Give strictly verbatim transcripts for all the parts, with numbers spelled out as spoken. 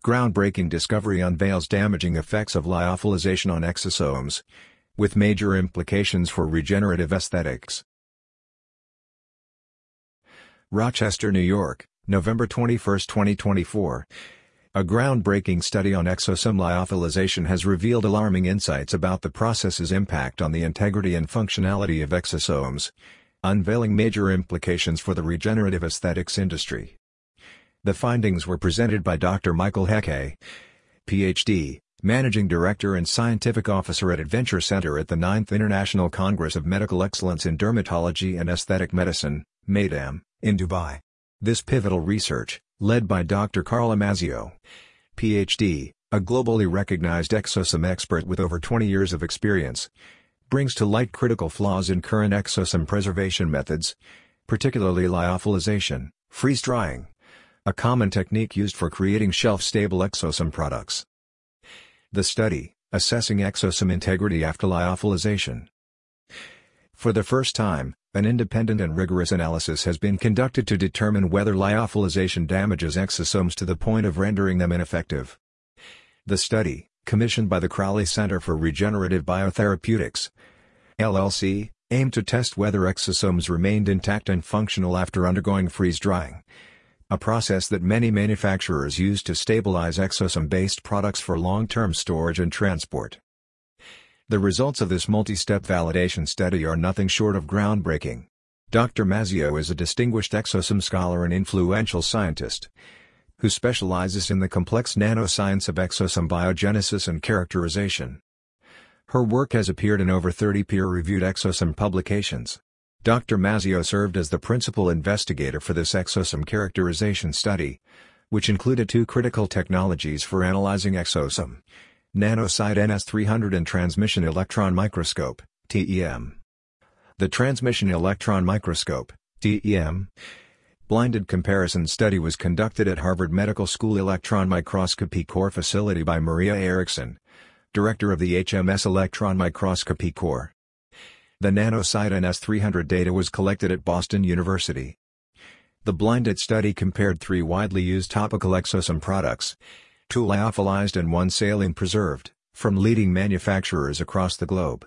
Groundbreaking discovery unveils damaging effects of lyophilization on exosomes, with major implications for regenerative aesthetics. Rochester, New York, November twenty-first, twenty twenty-four. A groundbreaking study on exosome lyophilization has revealed alarming insights about the process's impact on the integrity and functionality of exosomes, unveiling major implications for the regenerative aesthetics industry. The findings were presented by Doctor Michael Hecke, P H D, Managing Director and Scientific Officer at Adventure Center at the ninth International Congress of Medical Excellence in Dermatology and Aesthetic Medicine, MEDAM, in Dubai. This pivotal research, led by Doctor Carla Mazzio, P H D, a globally recognized exosome expert with over twenty years of experience, brings to light critical flaws in current exosome preservation methods, particularly lyophilization, freeze-drying, a common technique used for creating shelf-stable exosome products. The study, assessing exosome integrity after lyophilization. For the first time, an independent and rigorous analysis has been conducted to determine whether lyophilization damages exosomes to the point of rendering them ineffective. The study, commissioned by the Crowley Center for Regenerative Biotherapeutics, L L C, aimed to test whether exosomes remained intact and functional after undergoing freeze-drying, a process that many manufacturers use to stabilize exosome-based products for long-term storage and transport. The results of this multi-step validation study are nothing short of groundbreaking. Doctor Mazzio is a distinguished exosome scholar and influential scientist, who specializes in the complex nanoscience of exosome biogenesis and characterization. Her work has appeared in over thirty peer-reviewed exosome publications. Doctor Mazzio served as the principal investigator for this exosome characterization study, which included two critical technologies for analyzing exosome: NanoSight N S three hundred and Transmission Electron Microscope, T E M. The Transmission Electron Microscope, T E M, blinded comparison study was conducted at Harvard Medical School Electron Microscopy Core facility by Maria Erickson, director of the H M S Electron Microscopy Core. The NanoSight N S three hundred data was collected at Boston University. The blinded study compared three widely used topical exosome products, two lyophilized and one saline preserved, from leading manufacturers across the globe.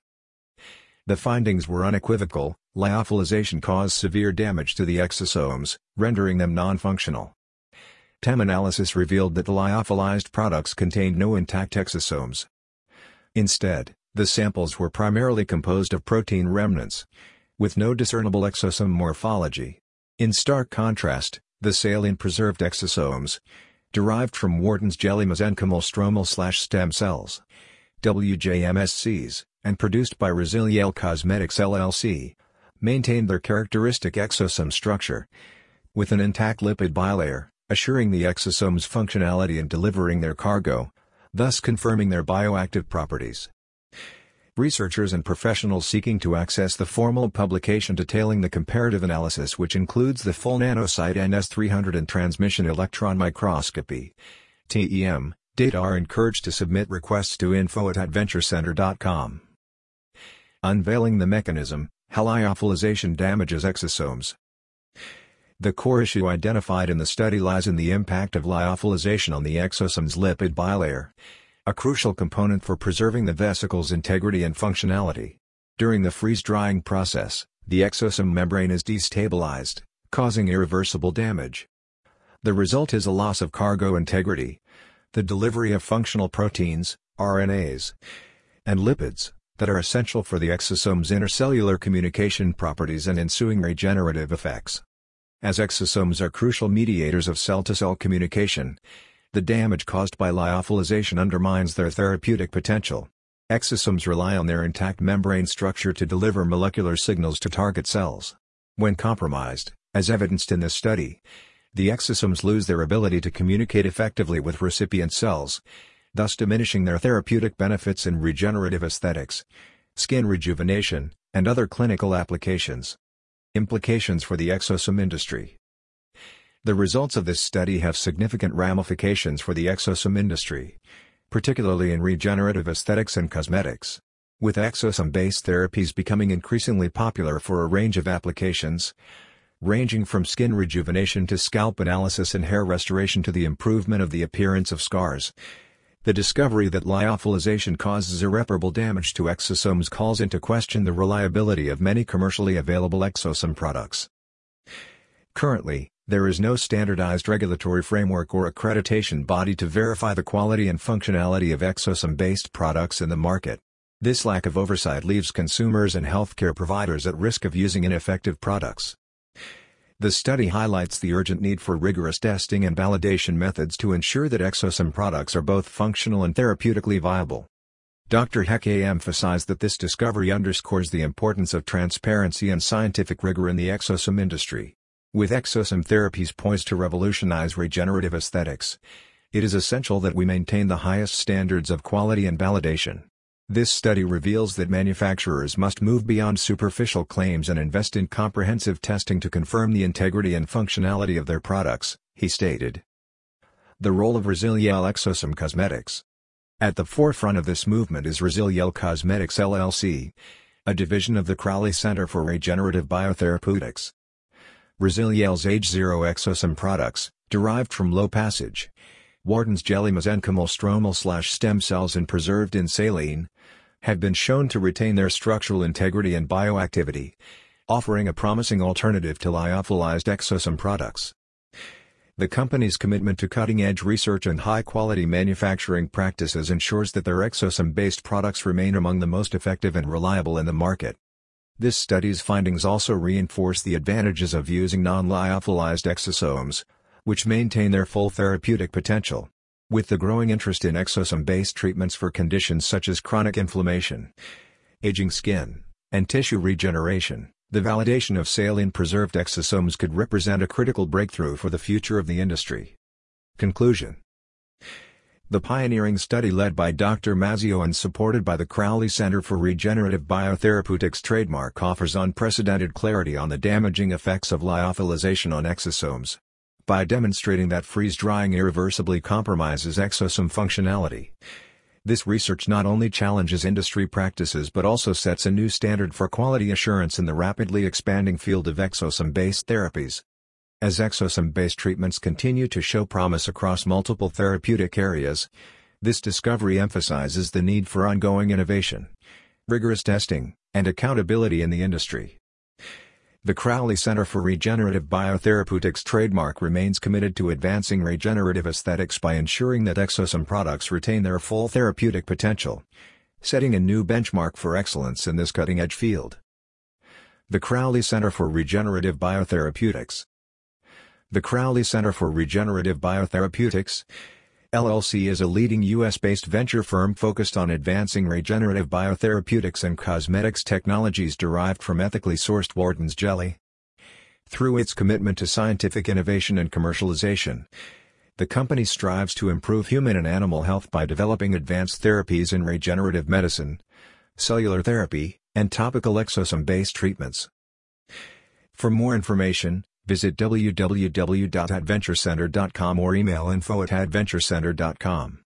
The findings were unequivocal: lyophilization caused severe damage to the exosomes, rendering them non-functional. T E M analysis revealed that the lyophilized products contained no intact exosomes. Instead, the samples were primarily composed of protein remnants, with no discernible exosome morphology. In stark contrast, the saline-preserved exosomes, derived from Wharton's jelly mesenchymal stromal-stem cells, W J M S Cs, and produced by Resiliel Cosmetics L L C, maintained their characteristic exosome structure, with an intact lipid bilayer, assuring the exosome's functionality and delivering their cargo, thus confirming their bioactive properties. Researchers and professionals seeking to access the formal publication detailing the comparative analysis, which includes the full NanoSight N S three hundred and Transmission Electron Microscopy, T E M, data, are encouraged to submit requests to info at adventure center dot com. Unveiling the mechanism, how lyophilization damages exosomes. The core issue identified in the study lies in the impact of lyophilization on the exosome's lipid bilayer, a crucial component for preserving the vesicle's integrity and functionality. During the freeze-drying process, the exosome membrane is destabilized, causing irreversible damage. The result is a loss of cargo integrity, the delivery of functional proteins, R N As, and lipids, that are essential for the exosome's intercellular communication properties and ensuing regenerative effects. As exosomes are crucial mediators of cell-to-cell communication, the damage caused by lyophilization undermines their therapeutic potential. Exosomes rely on their intact membrane structure to deliver molecular signals to target cells. When compromised, as evidenced in this study, the exosomes lose their ability to communicate effectively with recipient cells, thus diminishing their therapeutic benefits in regenerative aesthetics, skin rejuvenation, and other clinical applications. Implications for the exosome industry. The results of this study have significant ramifications for the exosome industry, particularly in regenerative aesthetics and cosmetics. With exosome-based therapies becoming increasingly popular for a range of applications, ranging from skin rejuvenation to scalp analysis and hair restoration to the improvement of the appearance of scars. The discovery that lyophilization causes irreparable damage to exosomes calls into question the reliability of many commercially available exosome products. Currently, there is no standardized regulatory framework or accreditation body to verify the quality and functionality of exosome-based products in the market. This lack of oversight leaves consumers and healthcare providers at risk of using ineffective products. The study highlights the urgent need for rigorous testing and validation methods to ensure that exosome products are both functional and therapeutically viable. Doctor Hecke emphasized that this discovery underscores the importance of transparency and scientific rigor in the exosome industry. With exosome therapies poised to revolutionize regenerative aesthetics, it is essential that we maintain the highest standards of quality and validation. This study reveals that manufacturers must move beyond superficial claims and invest in comprehensive testing to confirm the integrity and functionality of their products, he stated. The role of Resiliel Exosome Cosmetics. At the forefront of this movement is Resiliel Cosmetics L L C, a division of the Crowley Center for Regenerative Biotherapeutics. Resiliel's Age Zero exosome products, derived from low-passage Warden's jelly mesenchymal stromal-stem cells and preserved in saline, have been shown to retain their structural integrity and bioactivity, offering a promising alternative to lyophilized exosome products. The company's commitment to cutting-edge research and high-quality manufacturing practices ensures that their exosome-based products remain among the most effective and reliable in the market. This study's findings also reinforce the advantages of using non-lyophilized exosomes, which maintain their full therapeutic potential. With the growing interest in exosome-based treatments for conditions such as chronic inflammation, aging skin, and tissue regeneration, the validation of saline-preserved exosomes could represent a critical breakthrough for the future of the industry. Conclusion. The pioneering study led by Doctor Mazzeo and supported by the Crowley Center for Regenerative Biotherapeutics trademark offers unprecedented clarity on the damaging effects of lyophilization on exosomes. By demonstrating that freeze-drying irreversibly compromises exosome functionality, this research not only challenges industry practices but also sets a new standard for quality assurance in the rapidly expanding field of exosome-based therapies. As exosome-based treatments continue to show promise across multiple therapeutic areas, this discovery emphasizes the need for ongoing innovation, rigorous testing, and accountability in the industry. The Crowley Center for Regenerative Biotherapeutics trademark remains committed to advancing regenerative aesthetics by ensuring that exosome products retain their full therapeutic potential, setting a new benchmark for excellence in this cutting-edge field. The Crowley Center for Regenerative Biotherapeutics. The Crowley Center for Regenerative Biotherapeutics, L L C is a leading U S-based venture firm focused on advancing regenerative biotherapeutics and cosmetics technologies derived from ethically sourced Warden's jelly. Through its commitment to scientific innovation and commercialization, the company strives to improve human and animal health by developing advanced therapies in regenerative medicine, cellular therapy, and topical exosome-based treatments. For more information, visit w w w dot adventurecenter dot com or email info at adventurecenter dot com.